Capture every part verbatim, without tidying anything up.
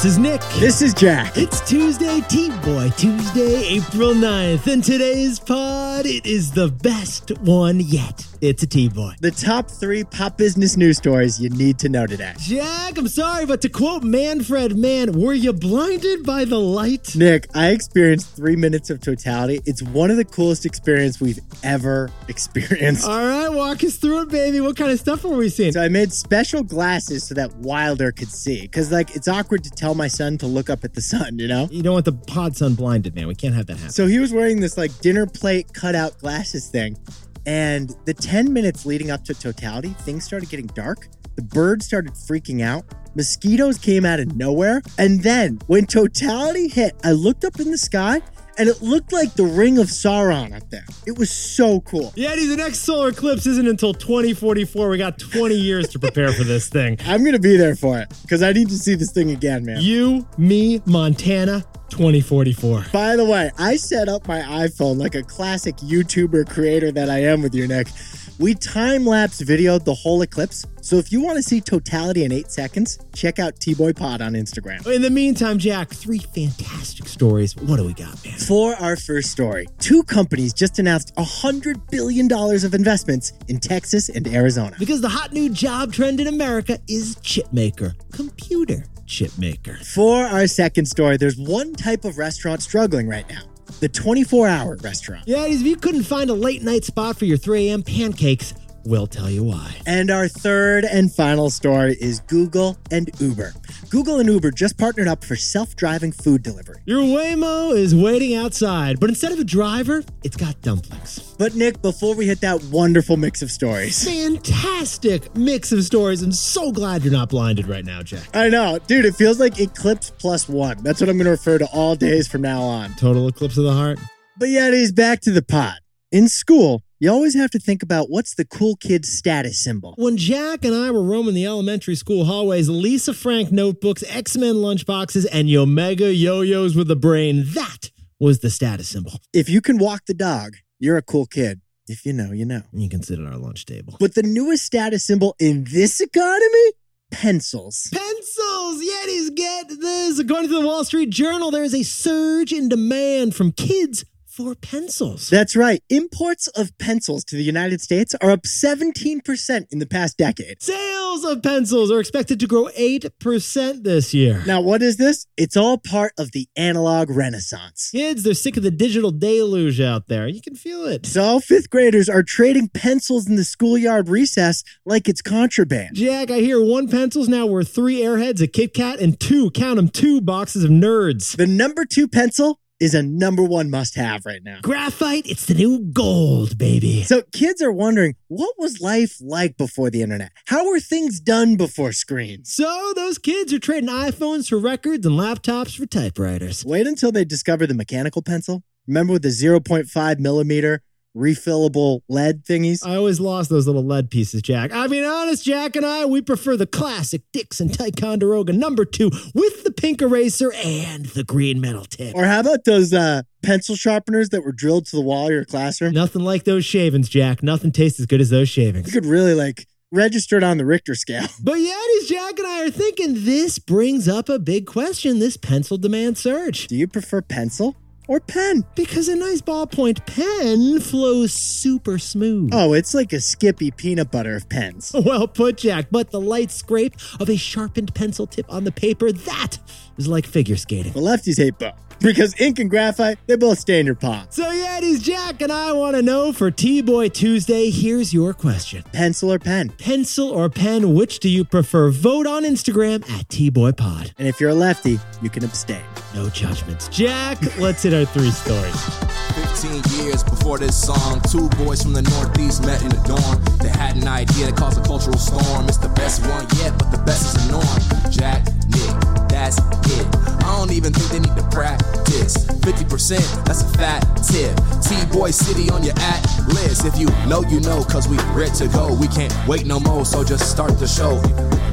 This is Nick. This is Jack. It's Tuesday, T-Boy Tuesday, April ninth. And today's pod, it is the best one yet. It's a T-Boy. The top three pop business news stories you need to know today. Jack, I'm sorry, but to quote Manfred Mann, were you blinded by the light? Nick, I experienced three minutes of totality. It's one of the coolest experiences we've ever experienced. All right, walk us through it, baby. What kind of stuff were we seeing? So I made special glasses so that Wilder could see. Because, like, it's awkward to tell my son to look up at the sun, you know? You don't want the pod son blinded, man. We can't have that happen. So he was wearing this, like, dinner plate cutout glasses thing. And the ten minutes leading up to totality, things started getting dark. The birds started freaking out. Mosquitoes came out of nowhere. And then when totality hit, I looked up in the sky and it looked like the ring of Sauron up there. It was so cool. Yeah, the next solar eclipse isn't until twenty forty-four. We got twenty years to prepare for this thing. I'm going to be there for it because I need to see this thing again, man. You, me, Montana, twenty forty-four. By the way, I set up my iPhone like a classic YouTuber creator that I am with you, Nick. We time-lapse videoed the whole eclipse, so if you want to see totality in eight seconds, check out T-Boy Pod on Instagram. In the meantime, Jack, three fantastic stories. What do we got, man? For our first story, two companies just announced one hundred billion dollars of investments in Texas and Arizona. Because the hot new job trend in America is chip maker, computer chip maker. For our second story, there's one type of restaurant struggling right now. The twenty-four hour restaurant. Yeah, if you couldn't find a late night spot for your three a.m. pancakes, we'll tell you why. And our third and final story is Google and Uber. Google and Uber just partnered up for self-driving food delivery. Your Waymo is waiting outside, but instead of a driver, it's got dumplings. But Nick, before we hit that wonderful mix of stories. Fantastic mix of stories. I'm so glad you're not blinded right now, Jack. I know. Dude, it feels like Eclipse plus one. That's what I'm going to refer to all days from now on. Total eclipse of the heart. But yet he's back to the pot. In school, you always have to think about what's the cool kid's status symbol. When Jack and I were roaming the elementary school hallways, Lisa Frank notebooks, X-Men lunchboxes, and Yomega yo-yos with a brain, that was the status symbol. If you can walk the dog, you're a cool kid. If you know, you know. You can sit at our lunch table. But the newest status symbol in this economy? Pencils. Pencils! Yetis, get this! According to the Wall Street Journal, there is a surge in demand from kids for pencils. That's right. Imports of pencils to the United States are up seventeen percent in the past decade. Sales of pencils are expected to grow eight percent this year. Now, what is this? It's all part of the analog renaissance. Kids, they're sick of the digital deluge out there. You can feel it. So fifth graders are trading pencils in the schoolyard recess like it's contraband. Jack, I hear one pencil's now worth three Airheads, a Kit Kat, and two, count them, two boxes of Nerds. The number two pencil is a number one must-have right now. Graphite, it's the new gold, baby. So kids are wondering, what was life like before the internet? How were things done before screens? So those kids are trading iPhones for records and laptops for typewriters. Wait until they discover the mechanical pencil. Remember with the zero point five millimeter refillable lead thingies? I always lost those little lead pieces, Jack. I mean, honest, Jack and I, we prefer the classic Dixon Ticonderoga number two with the pink eraser and the green metal tip. Or how about those uh, pencil sharpeners that were drilled to the wall of your classroom? Nothing like those shavings, Jack. Nothing tastes as good as those shavings. You could really, like, register it on the Richter scale. But Yetis, Jack and I are thinking this brings up a big question, this pencil demand surge. Do you prefer pencil or pen? Because a nice ballpoint pen flows super smooth. Oh, it's like a Skippy peanut butter of pens. Well put, Jack, but the light scrape of a sharpened pencil tip on the paper, that is like figure skating. The lefties hate both. Because ink and graphite, they both stay in your palm. So Yetis, Jack and I want to know for T-Boy Tuesday, here's your question. Pencil or pen? Pencil or pen, which do you prefer? Vote on Instagram at T-Boy-Pod. And if you're a lefty, you can abstain. No judgments. Jack, let's hit our three stories. fifteen years before this song, two boys from the Northeast met in the dorm. They had an idea that caused a cultural storm. It's the best one yet, but the best is the norm. Jack, Nick, that's it. I don't even think they need to practice. fifty percent, that's a fat tip. T-Boy City on your at list. If you know, you know, cause we ready to go. We can't wait no more, so just start the show.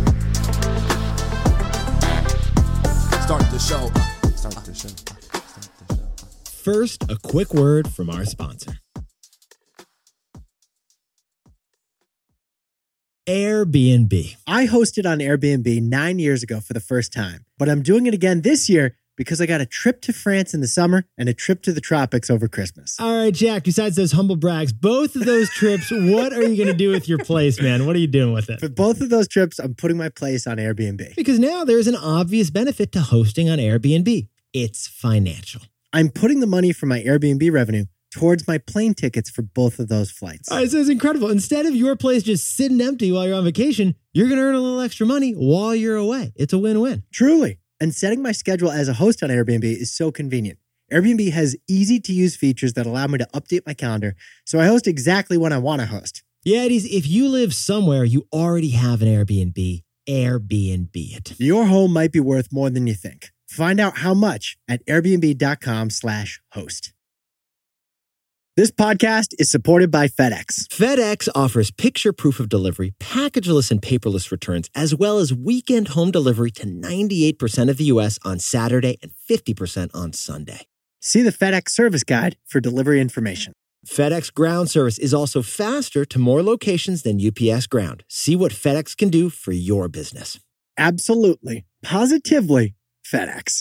Start the show. Start the show. First, a quick word from our sponsor. Airbnb. I hosted on Airbnb nine years ago for the first time, but I'm doing it again this year because I got a trip to France in the summer and a trip to the tropics over Christmas. All right, Jack, besides those humble brags, both of those trips, what are you going to do with your place, man? What are you doing with it? For both of those trips, I'm putting my place on Airbnb. Because now there's an obvious benefit to hosting on Airbnb. It's financial. I'm putting the money from my Airbnb revenue towards my plane tickets for both of those flights. All right, so it's incredible. Instead of your place just sitting empty while you're on vacation, you're going to earn a little extra money while you're away. It's a win-win. Truly. And setting my schedule as a host on Airbnb is so convenient. Airbnb has easy-to-use features that allow me to update my calendar, so I host exactly when I want to host. Yeah, it is. If you live somewhere, you already have an Airbnb. Airbnb it. Your home might be worth more than you think. Find out how much at airbnb.com slash host. This podcast is supported by FedEx. FedEx offers picture proof of delivery, packageless and paperless returns, as well as weekend home delivery to ninety-eight percent of the U S on Saturday and fifty percent on Sunday. See the FedEx service guide for delivery information. FedEx Ground service is also faster to more locations than U P S Ground. See what FedEx can do for your business. Absolutely. Positively FedEx.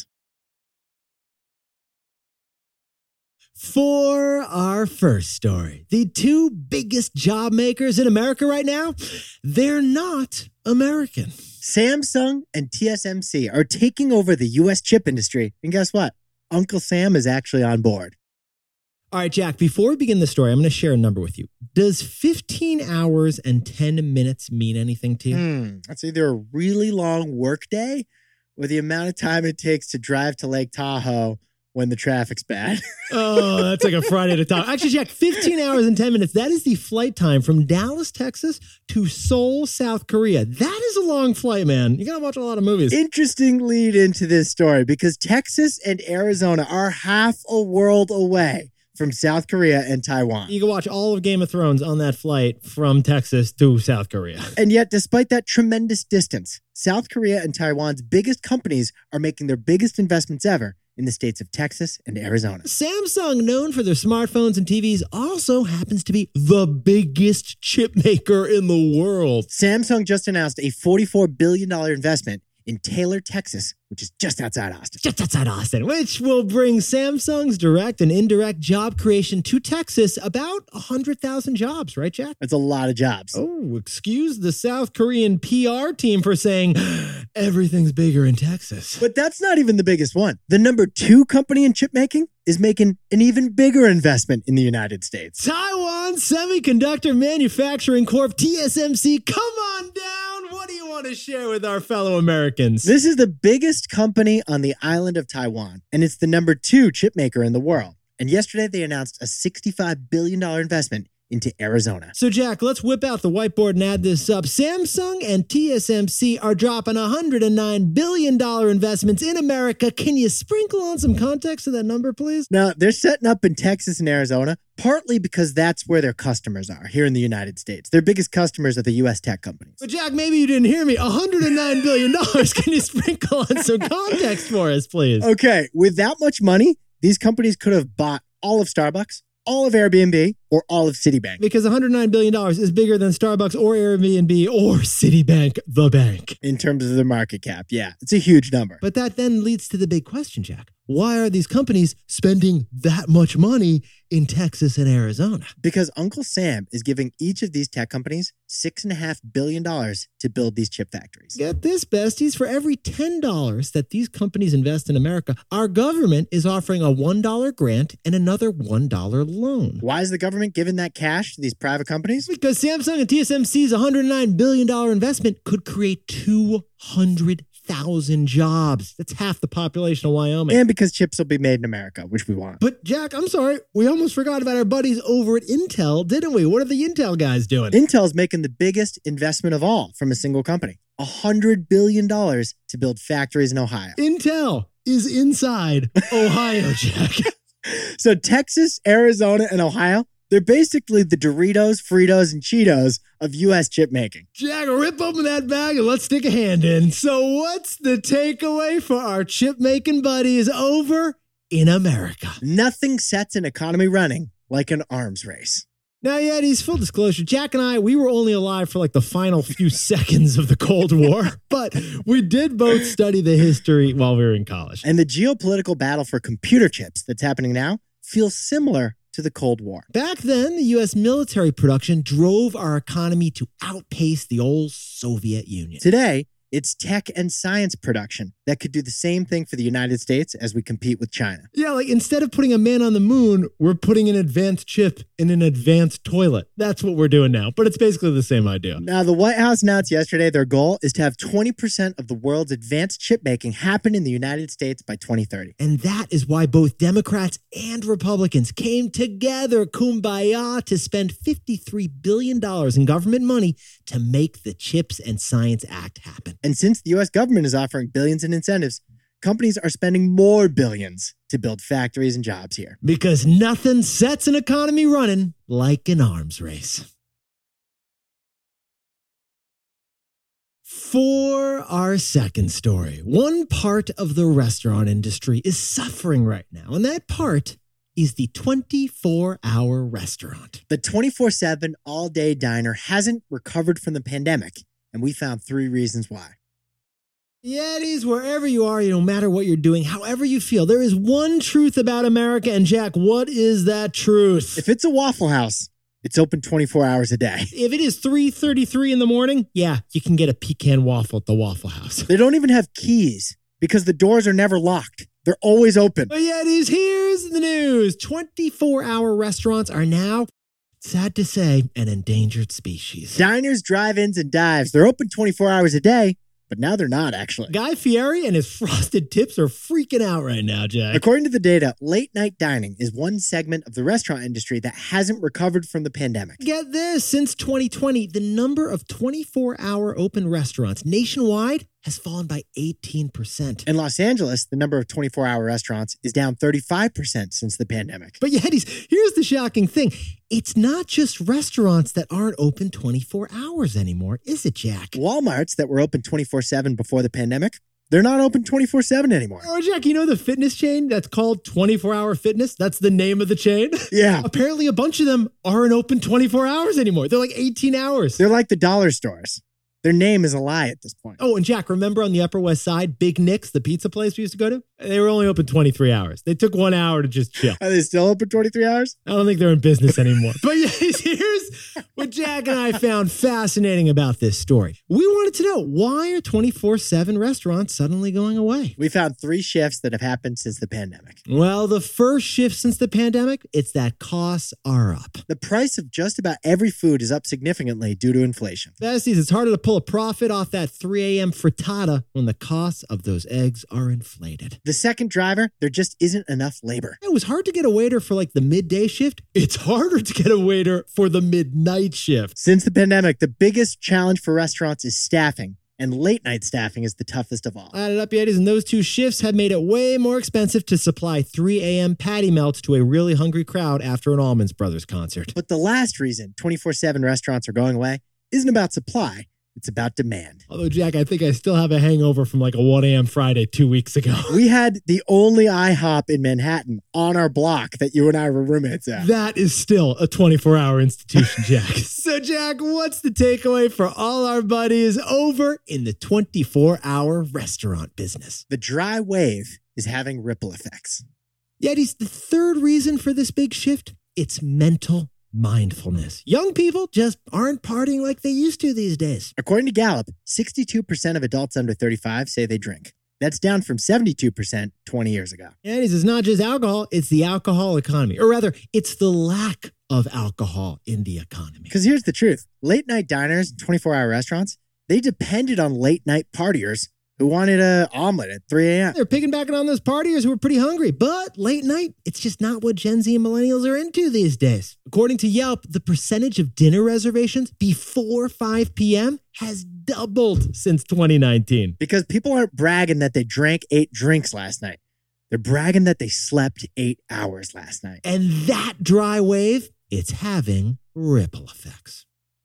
For our first story, the two biggest job makers in America right now, they're not American. Samsung and T S M C are taking over the U S chip industry. And guess what? Uncle Sam is actually on board. All right, Jack, before we begin the story, I'm going to share a number with you. Does fifteen hours and ten minutes mean anything to you? Hmm, that's either a really long workday or the amount of time it takes to drive to Lake Tahoe when the traffic's bad. Oh, that's like a Friday to talk. Actually, Jack, fifteen hours and ten minutes. That is the flight time from Dallas, Texas to Seoul, South Korea. That is a long flight, man. You got to watch a lot of movies. Interesting lead into this story because Texas and Arizona are half a world away from South Korea and Taiwan. You can watch all of Game of Thrones on that flight from Texas to South Korea. And yet, despite that tremendous distance, South Korea and Taiwan's biggest companies are making their biggest investments ever in the states of Texas and Arizona. Samsung, known for their smartphones and T Vs, also happens to be the biggest chip maker in the world. Samsung just announced a forty-four billion dollars investment in Taylor, Texas, which is just outside Austin. Just outside Austin, which will bring Samsung's direct and indirect job creation to Texas, about one hundred thousand jobs, right, Jack? That's a lot of jobs. Oh, excuse the South Korean P R team for saying everything's bigger in Texas. But that's not even the biggest one. The number two company in chip making is making an even bigger investment in the United States. Taiwan Semiconductor Manufacturing Corp, T S M C, come on down. What do you want to share with our fellow Americans? This is the biggest company on the island of Taiwan, and it's the number two chip maker in the world. And yesterday they announced a sixty-five billion dollars investment into Arizona. So, Jack, let's whip out the whiteboard and add this up. Samsung and T S M C are dropping one hundred nine billion dollars investments in America. Can you sprinkle on some context to that number, please? Now, they're setting up in Texas and Arizona, partly because that's where their customers are here in the United States. Their biggest customers are the U S tech companies. But, Jack, maybe you didn't hear me. one hundred nine billion dollars. Can you sprinkle on some context for us, please? Okay, with that much money, these companies could have bought all of Starbucks, all of Airbnb, or all of Citibank. Because one hundred nine billion dollars is bigger than Starbucks or Airbnb or Citibank, the bank. In terms of the market cap, yeah. It's a huge number. But that then leads to the big question, Jack. Why are these companies spending that much money in Texas and Arizona? Because Uncle Sam is giving each of these tech companies six point five billion dollars to build these chip factories. Get this, besties. For every ten dollars that these companies invest in America, our government is offering a one dollar grant and another one dollar loan. Why is the government giving that cash to these private companies? Because Samsung and T S M C's one hundred nine billion dollars investment could create two hundred thousand jobs. That's half the population of Wyoming. And because chips will be made in America, which we want. But Jack, I'm sorry, we almost forgot about our buddies over at Intel, didn't we? What are the Intel guys doing? Intel's making the biggest investment of all from a single company. one hundred billion dollars to build factories in Ohio. Intel is inside Ohio, Jack. So Texas, Arizona, and Ohio, they're basically the Doritos, Fritos, and Cheetos of U S chip making. Jack, rip open that bag and let's stick a hand in. So what's the takeaway for our chip making buddies over in America? Nothing sets an economy running like an arms race. Now, Yetis, full disclosure, Jack and I, we were only alive for like the final few seconds of the Cold War, but we did both study the history while we were in college. And the geopolitical battle for computer chips that's happening now feels similar to the Cold War. Back then, the U S military production drove our economy to outpace the old Soviet Union. Today, it's tech and science production that could do the same thing for the United States as we compete with China. Yeah, like instead of putting a man on the moon, we're putting an advanced chip in an advanced toilet. That's what we're doing now, but it's basically the same idea. Now, the White House announced yesterday their goal is to have twenty percent of the world's advanced chip making happen in the United States by twenty thirty. And that is why both Democrats and Republicans came together, kumbaya, to spend fifty-three billion dollars in government money to make the CHIPS and Science Act happen. And since the U S government is offering billions in incentives, companies are spending more billions to build factories and jobs here. Because nothing sets an economy running like an arms race. For our second story, one part of the restaurant industry is suffering right now, and that part is the twenty-four hour restaurant. The twenty-four seven all-day diner hasn't recovered from the pandemic, and we found three reasons why. Yetis, wherever you are, no matter what you're doing, however you feel, there is one truth about America. And Jack, what is that truth? If it's a Waffle House, it's open twenty-four hours a day. If it is three thirty-three in the morning, yeah, you can get a pecan waffle at the Waffle House. They don't even have keys because the doors are never locked. They're always open. But Yetis, here's the news. twenty-four hour restaurants are now, sad to say, an endangered species. Diners, drive-ins, and dives, they're open twenty-four hours a day, but now they're not, actually. Guy Fieri and his frosted tips are freaking out right now, Jack. According to the data, late-night dining is one segment of the restaurant industry that hasn't recovered from the pandemic. Get this, since twenty twenty, the number of twenty-four hour open restaurants nationwide has fallen by eighteen percent. In Los Angeles, the number of twenty-four hour restaurants is down thirty-five percent since the pandemic. But Yetis, here's the shocking thing. It's not just restaurants that aren't open twenty-four hours anymore, is it, Jack? Walmarts that were open twenty-four seven before the pandemic, they're not open twenty-four seven anymore. Oh, Jack, you know the fitness chain that's called twenty-four hour Fitness? That's the name of the chain? Yeah. Apparently a bunch of them aren't open twenty-four hours anymore. They're like eighteen hours. They're like the dollar stores. Their name is a lie at this point. Oh, and Jack, remember on the Upper West Side, Big Nick's, the pizza place we used to go to? They were only open twenty-three hours. They took one hour to just chill. Are they still open twenty-three hours? I don't think they're in business anymore. But yes, here's what Jack and I found fascinating about this story. We wanted to know, why are twenty-four seven restaurants suddenly going away? We found three shifts that have happened since the pandemic. Well, the first shift since the pandemic, it's that costs are up. The price of just about every food is up significantly due to inflation. Besties, it's harder to pull a profit off that three a.m. frittata when the costs of those eggs are inflated. The second driver, there just isn't enough labor. It was hard to get a waiter for like the midday shift. It's harder to get a waiter for the midnight shift. Since the pandemic, the biggest challenge for restaurants is staffing, and late night staffing is the toughest of all. Added up, Yetis, and those two shifts have made it way more expensive to supply three a.m. patty melts to a really hungry crowd after an Allman Brothers concert. But the last reason twenty-four seven restaurants are going away isn't about supply. It's about demand. Although, Jack, I think I still have a hangover from like a one a.m. Friday two weeks ago. We had the only IHOP in Manhattan on our block that you and I were roommates at. That is still a twenty-four hour institution, Jack. So, Jack, what's the takeaway for all our buddies over in the twenty-four hour restaurant business? The dry wave is having ripple effects. Yetis, the third reason for this big shift, it's mental mindfulness. Young people just aren't partying like they used to these days. According to Gallup, sixty-two percent of adults under thirty-five say they drink. That's down from seventy-two percent twenty years ago. And it's not just alcohol, it's the alcohol economy. Or rather, it's the lack of alcohol in the economy. Because here's the truth. Late night diners and twenty-four hour restaurants, they depended on late night partiers who wanted an omelet at three a.m. They're piggybacking on those partiers who are pretty hungry. But late night, it's just not what Gen Z and millennials are into these days. According to Yelp, the percentage of dinner reservations before five p.m. has doubled since twenty nineteen. Because people aren't bragging that they drank eight drinks last night. They're bragging that they slept eight hours last night. And that dry wave, it's having ripple effects.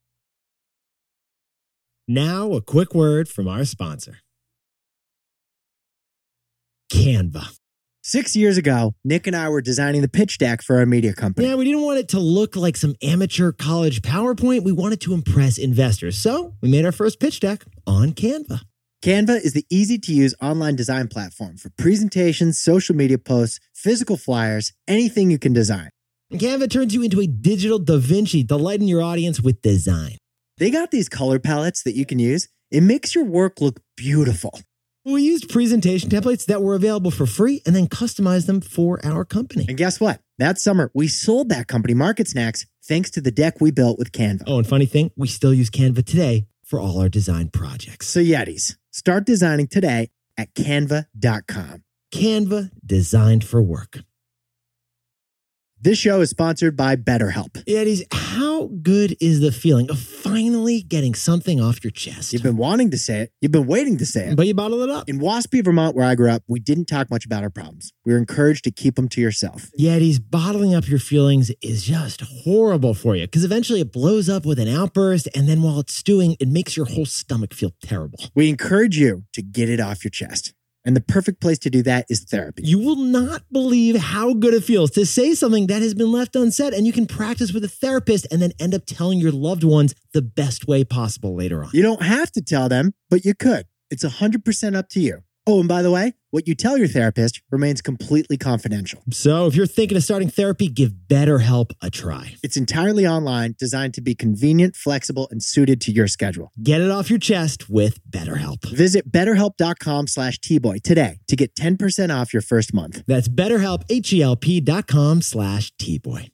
Now, a quick word from our sponsor. Canva. Six years ago, Nick and I were designing the pitch deck for our media company. Yeah, we didn't want it to look like some amateur college PowerPoint. We wanted to impress investors. So we made our first pitch deck on Canva. Canva is the easy-to-use online design platform for presentations, social media posts, physical flyers, anything you can design. And Canva turns you into a digital Da Vinci, delighting your audience with design. They got these color palettes that you can use. It makes your work look beautiful. We used presentation templates that were available for free and then customized them for our company. And guess what? That summer, we sold that company Market Snacks thanks to the deck we built with Canva. Oh, and funny thing, we still use Canva today for all our design projects. So Yetis, start designing today at canva dot com. Canva, designed for work. This show is sponsored by BetterHelp. Yetis, how good is the feeling of finally getting something off your chest? You've been wanting to say it. You've been waiting to say it. But you bottle it up. In Waspy, Vermont, where I grew up, we didn't talk much about our problems. We were encouraged to keep them to yourself. Yetis, bottling up your feelings is just horrible for you because eventually it blows up with an outburst, and then while it's stewing, it makes your whole stomach feel terrible. We encourage you to get it off your chest. And the perfect place to do that is therapy. You will not believe how good it feels to say something that has been left unsaid, and you can practice with a therapist and then end up telling your loved ones the best way possible later on. You don't have to tell them, but you could. It's one hundred percent up to you. Oh, and by the way, what you tell your therapist remains completely confidential. So if you're thinking of starting therapy, give BetterHelp a try. It's entirely online, designed to be convenient, flexible, and suited to your schedule. Get it off your chest with BetterHelp. Visit betterhelp.com slash tboy today to get ten percent off your first month. That's BetterHelp, H-E-L-P dot com slash T-Boy.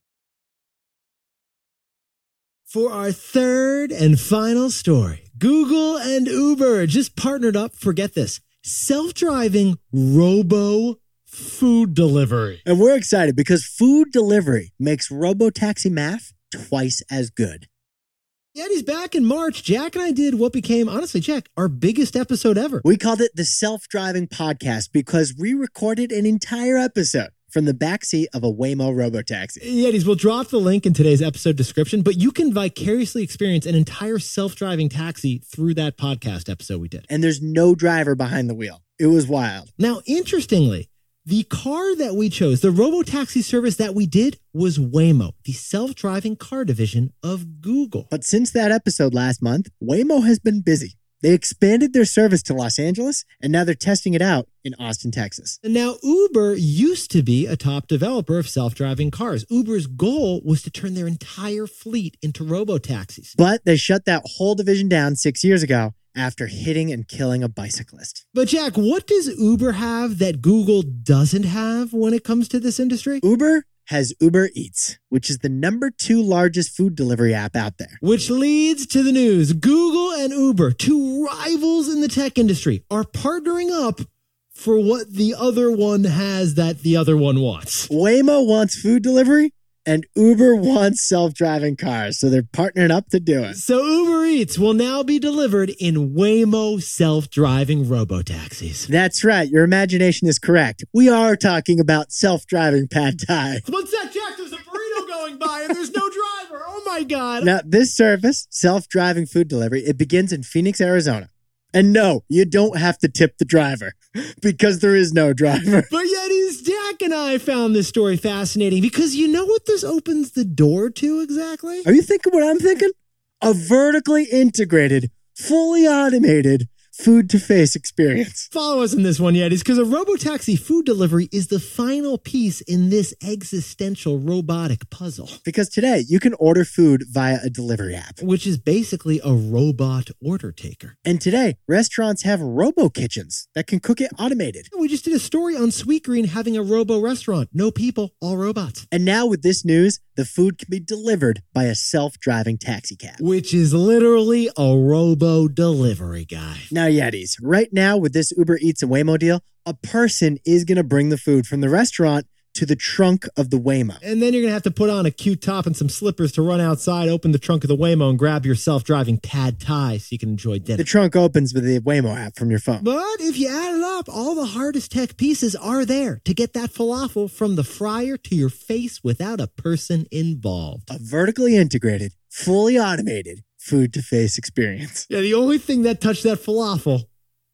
For our third and final story, Google and Uber just partnered up, forget this, self-driving robo food delivery. And we're excited because food delivery makes robotaxi math twice as good. Yetis, back in March, Jack and I did what became, honestly, Jack, our biggest episode ever. We called it the Self-Driving Podcast because we recorded an entire episode from the backseat of a Waymo robotaxi. Yetis, we'll drop the link in today's episode description, but you can vicariously experience an entire self-driving taxi through that podcast episode we did. And there's no driver behind the wheel. It was wild. Now, interestingly, the car that we chose, the robotaxi service that we did, was Waymo, the self-driving car division of Google. But since that episode last month, Waymo has been busy. They expanded their service to Los Angeles, and now they're testing it out in Austin, Texas. And now Uber used to be a top developer of self-driving cars. Uber's goal was to turn their entire fleet into robotaxis. But they shut that whole division down six years ago after hitting and killing a bicyclist. But Jack, what does Uber have that Google doesn't have when it comes to this industry? Uber has Uber Eats, which is the number two largest food delivery app out there. Which leads to the news. Google and Uber, two rivals in the tech industry, are partnering up for what the other one has that the other one wants. Waymo wants food delivery, and Uber wants self-driving cars, so they're partnering up to do it. So Uber Eats will now be delivered in Waymo self-driving robotaxis. That's right. Your imagination is correct. We are talking about self-driving pad thai. One sec, Jack, there's a burrito going by and there's no driver. Oh my God. Now, this service, self-driving food delivery, it begins in Phoenix, Arizona. And no, you don't have to tip the driver because there is no driver. But yet, is Jack and I found this story fascinating because you know what this opens the door to exactly? Are you thinking what I'm thinking? A vertically integrated, fully automated food-to-face experience. Follow us in this one, Yetis, because a robotaxi food delivery is the final piece in this existential robotic puzzle. Because today, you can order food via a delivery app. Which is basically a robot order taker. And today, restaurants have robo-kitchens that can cook it automated. We just did a story on Sweetgreen having a robo-restaurant. No people, all robots. And now with this news, the food can be delivered by a self-driving taxi cab. Which is literally a robo-delivery guy. Now, Yetis, right now with this Uber Eats and Waymo deal, a person is going to bring the food from the restaurant to the trunk of the Waymo. And then you're going to have to put on a cute top and some slippers to run outside, open the trunk of the Waymo, and grab your self-driving pad thai so you can enjoy dinner. The trunk opens with the Waymo app from your phone. But if you add it up, all the hardest tech pieces are there to get that falafel from the fryer to your face without a person involved. A vertically integrated, fully automated food-to-face experience. Yeah, the only thing that touched that falafel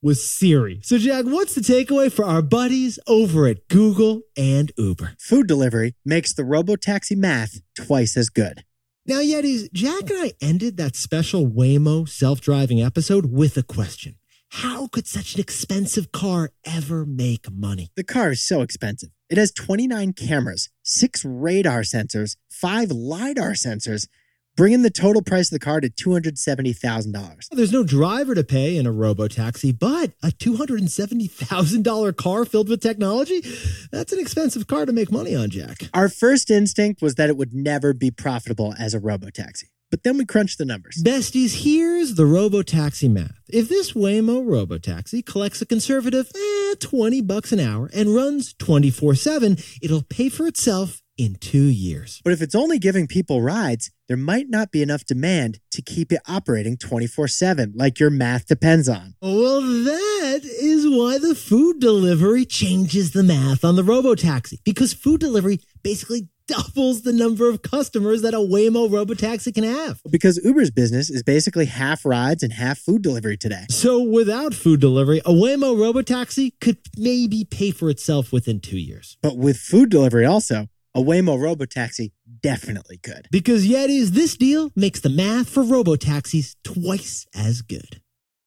was Siri. So Jack, what's the takeaway for our buddies over at Google and Uber? Food delivery makes the robotaxi math twice as good. Now, Yetis, Jack and I ended that special Waymo self-driving episode with a question. How could such an expensive car ever make money? The car is so expensive. It has twenty-nine cameras, six radar sensors, five LiDAR sensors, bringing the total price of the car to two hundred seventy thousand dollars. There's no driver to pay in a robotaxi, but a two hundred seventy thousand dollars car filled with technology? That's an expensive car to make money on, Jack. Our first instinct was that it would never be profitable as a robotaxi. But then we crunched the numbers. Besties, here's the robotaxi math. If this Waymo robotaxi collects a conservative eh, twenty bucks an hour and runs twenty-four seven, it'll pay for itself in two years. But if it's only giving people rides, there might not be enough demand to keep it operating twenty-four seven, like your math depends on. Well, that is why the food delivery changes the math on the robotaxi, because food delivery basically doubles the number of customers that a Waymo robotaxi can have. Because Uber's business is basically half rides and half food delivery today. So without food delivery, a Waymo robotaxi could maybe pay for itself within two years. But with food delivery also, a Waymo robotaxi definitely could. Because Yetis, this deal makes the math for robotaxis twice as good.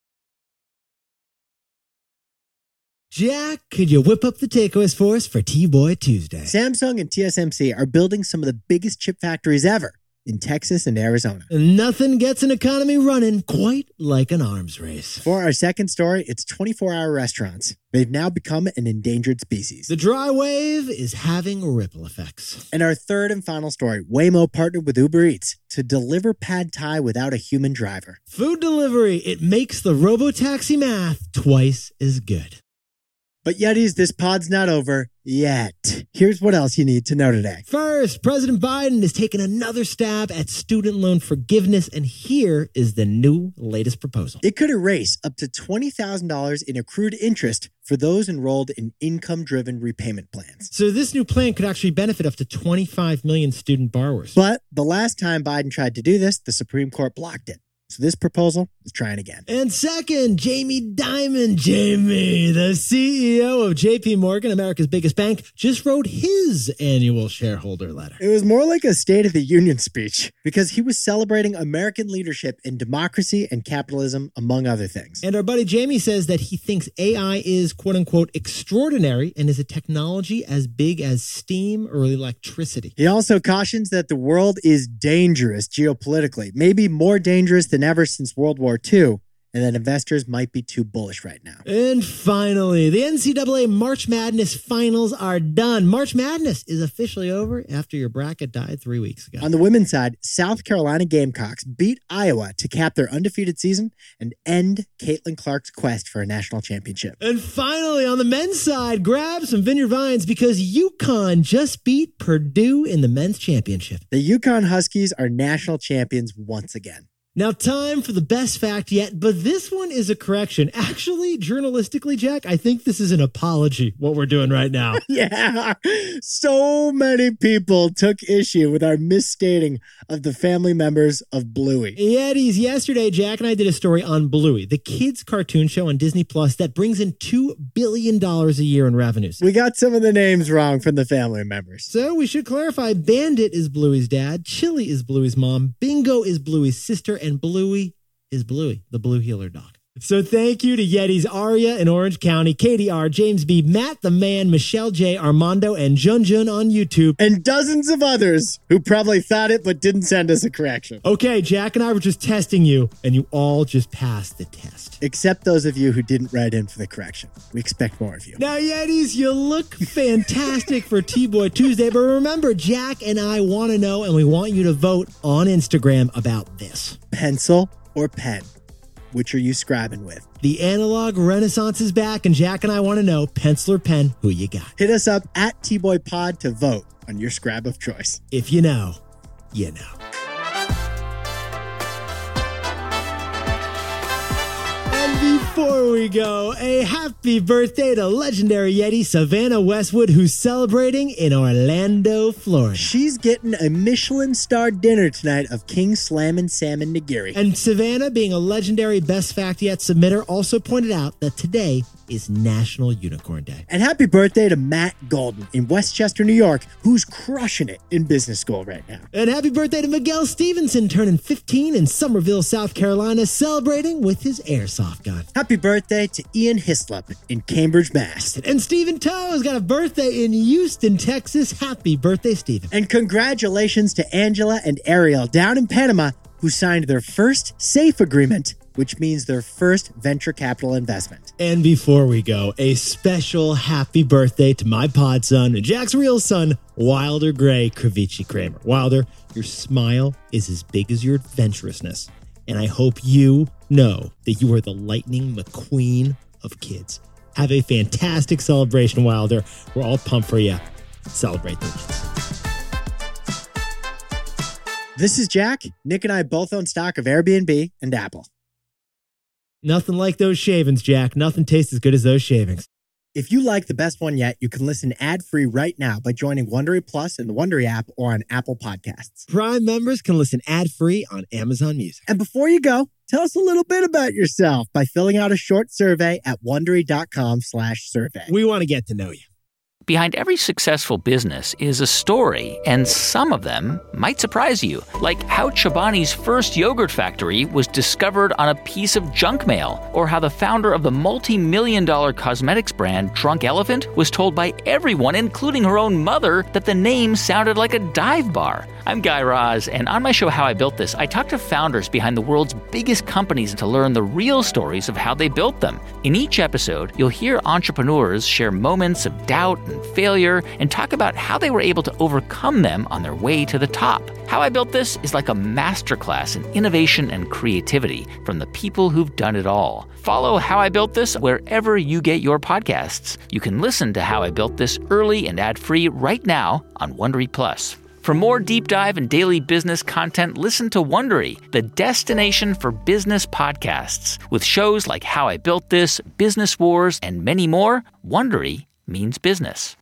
Jack, could you whip up the takeaways for us for T-Boy Tuesday? Samsung and T S M C are building some of the biggest chip factories ever in Texas and Arizona. Nothing gets an economy running quite like an arms race. For our second story, it's twenty-four hour restaurants. They've now become an endangered species. The dry wave is having ripple effects. And our third and final story, Waymo partnered with Uber Eats to deliver pad thai without a human driver. Food delivery, it makes the robotaxi math twice as good. But Yetis, this pod's not over yet. Here's what else you need to know today. First, President Biden is taking another stab at student loan forgiveness, and here is the new latest proposal. It could erase up to twenty thousand dollars in accrued interest for those enrolled in income-driven repayment plans. So this new plan could actually benefit up to twenty-five million student borrowers. But the last time Biden tried to do this, the Supreme Court blocked it. So this proposal is trying again. And second, Jamie Dimon, Jamie, the C E O of J P Morgan, America's biggest bank, just wrote his annual shareholder letter. It was more like a State of the Union speech because he was celebrating American leadership in democracy and capitalism, among other things. And our buddy Jamie says that he thinks A I is, quote unquote, extraordinary and is a technology as big as steam or electricity. He also cautions that the world is dangerous geopolitically, maybe more dangerous than ever since World War Two, and that investors might be too bullish right now. And finally, the N C double A March Madness finals are done. March Madness is officially over after your bracket died three weeks ago. On the women's side, South Carolina Gamecocks beat Iowa to cap their undefeated season and end Caitlin Clark's quest for a national championship. And finally, on the men's side, grab some Vineyard Vines because UConn just beat Purdue in the men's championship. The UConn Huskies are national champions once again. Now, time for the best fact yet, but this one is a correction. Actually, journalistically, Jack, I think this is an apology, what we're doing right now. Yeah, so many people took issue with our misstating of the family members of Bluey. Yetis, yesterday, Jack and I did a story on Bluey, the kids' cartoon show on Disney Plus that brings in two billion dollars a year in revenues. We got some of the names wrong from the family members. So we should clarify, Bandit is Bluey's dad, Chili is Bluey's mom, Bingo is Bluey's sister, and And Bluey is Bluey, the blue heeler dog. So thank you to Yetis Aria in Orange County, Katie R, James B, Matt the Man, Michelle J, Armando, and Jun Jun on YouTube. And dozens of others who probably thought it but didn't send us a correction. Okay, Jack and I were just testing you, and you all just passed the test. Except those of you who didn't write in for the correction. We expect more of you. Now, Yetis, you look fantastic for T-Boy Tuesday, but remember, Jack and I want to know, and we want you to vote on Instagram about this. Pencil or pen? Which are you scribing with? The analog renaissance is back, and Jack and I want to know, pencil or pen, who you got? Hit us up at T-Boy Pod to vote on your scrab of choice. If you know, you know. And before we go, a happy Happy birthday to legendary Yeti Savannah Westwood, who's celebrating in Orlando, Florida. She's getting a Michelin-starred dinner tonight of King Slammin' Salmon Nigiri. And Savannah, being a legendary Best Fact Yet submitter, also pointed out that today is National Unicorn Day. And happy birthday to Matt Golden in Westchester, New York, who's crushing it in business school right now. And happy birthday to Miguel Stevenson, turning fifteen in Somerville, South Carolina, celebrating with his airsoft gun. Happy birthday to Ian Hislop in Cambridge, Mass. And Stephen Toe has got a birthday in Houston, Texas. Happy birthday, Stephen. And congratulations to Angela and Ariel down in Panama, who signed their first SAFE agreement, which means their first venture capital investment. And before we go, a special happy birthday to my pod son, Jack's real son, Wilder Gray Kravici Kramer. Wilder, your smile is as big as your adventurousness, and I hope you know that you are the Lightning McQueen of kids. Have a fantastic celebration, Wilder. We're all pumped for you. Celebrate the kids. This is Jack. Nick and I both own stock of Airbnb and Apple. Nothing like those shavings, Jack. Nothing tastes as good as those shavings. If you like the best one yet, you can listen ad-free right now by joining Wondery Plus in the Wondery app or on Apple Podcasts. Prime members can listen ad-free on Amazon Music. And before you go, tell us a little bit about yourself by filling out a short survey at Wondery.com slash survey. We want to get to know you. Behind every successful business is a story, and some of them might surprise you, like how Chobani's first yogurt factory was discovered on a piece of junk mail, or how the founder of the multi-million dollar cosmetics brand Drunk Elephant was told by everyone, including her own mother, that the name sounded like a dive bar. I'm Guy Raz, and on my show How I Built This, I talk to founders behind the world's biggest companies to learn the real stories of how they built them. In each episode, you'll hear entrepreneurs share moments of doubt and failure and talk about how they were able to overcome them on their way to the top. How I Built This is like a masterclass in innovation and creativity from the people who've done it all. Follow How I Built This wherever you get your podcasts. You can listen to How I Built This early and ad-free right now on Wondery Plus. For more deep dive and daily business content, listen to Wondery, the destination for business podcasts. With shows like How I Built This, Business Wars, and many more, Wondery means business.